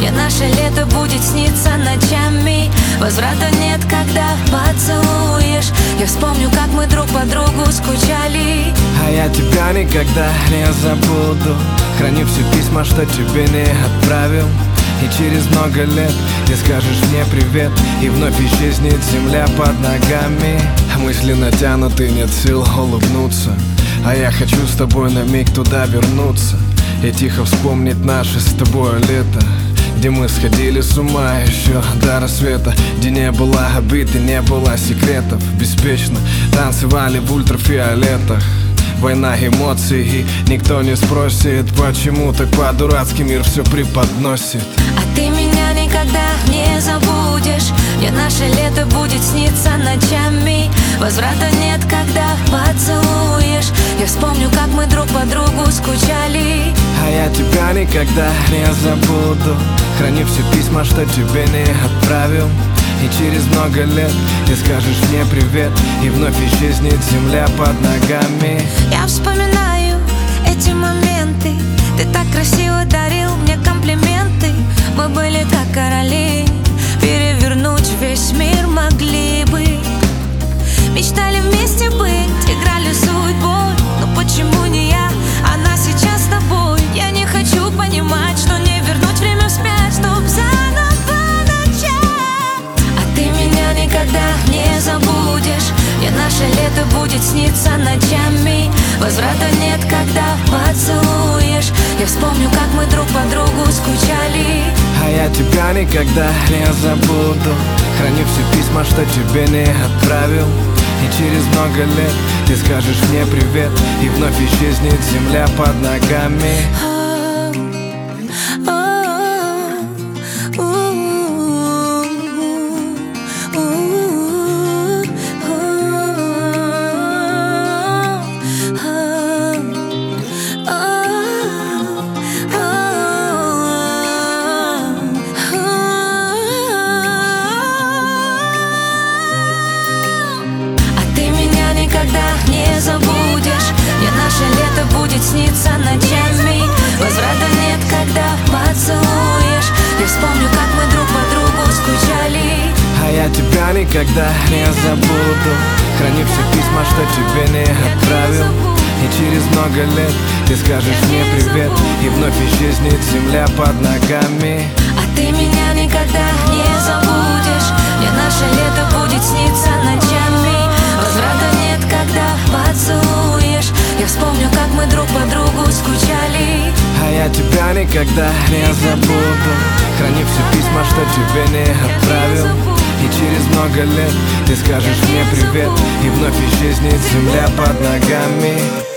мне наше лето будет сниться ночами. Возврата нет, когда поцелуешь. Я вспомню, как мы друг по другу скучали. А я тебя никогда не забуду. Храни все письма, что тебе не отправил. И через много лет ты скажешь мне привет, и вновь исчезнет земля под ногами. Мысли натянуты, нет сил улыбнуться. А я хочу с тобой на миг туда вернуться и тихо вспомнить наше с тобой лето, где мы сходили с ума еще до рассвета, где не было обид и не было секретов. Беспечно танцевали в ультрафиолетах. Война эмоций, и никто не спросит, почему так по-дурацки мир все преподносит. А ты меня никогда не забудешь. Мне наше лето будет сниться ночами. Возврата нет, когда поцелуешь. Я вспомню, как мы друг по другу скучали. А я тебя никогда не забуду. Храни все письма, что тебе не отправил. И через много лет ты скажешь мне привет, и вновь исчезнет земля под ногами. Я вспоминаю эти моменты. Ты так красиво дарил мне комплименты. Мы были как короли, перевернуть весь мир могли бы. Мечтали вместе быть, играли судьбой. Но почему не я, она сейчас с тобой? Я не хочу понимать, что не вернуть время вспять, чтоб заново начать. А ты меня никогда не забудешь. Мне наше лето будет сниться ночами. Возврата нет, когда поцелуешь. Я вспомню, как мы друг по другу скучали. А я тебя никогда не забуду. Храни все письма, что тебе не отправил. И через много лет ты скажешь мне привет, и вновь исчезнет земля под ногами. Не забудешь, мне наше лето будет сниться ночами. Возврата нет, когда поцелуешь. Я вспомню, как мы друг по другу скучали. А я тебя никогда не забуду. Храни все письма, что тебе не отправил. И через много лет ты скажешь мне привет, и вновь исчезнет земля под ногами. А ты меня никогда не забудешь. Мне наше лето будет сниться ночами. Возврата нет, когда поцелуешь. Я вспомню, как мы друг по другу скучали. А я тебя никогда не забуду. Храни все письма, что тебе не отправил. И через много лет ты скажешь мне привет, и вновь исчезнет земля под ногами.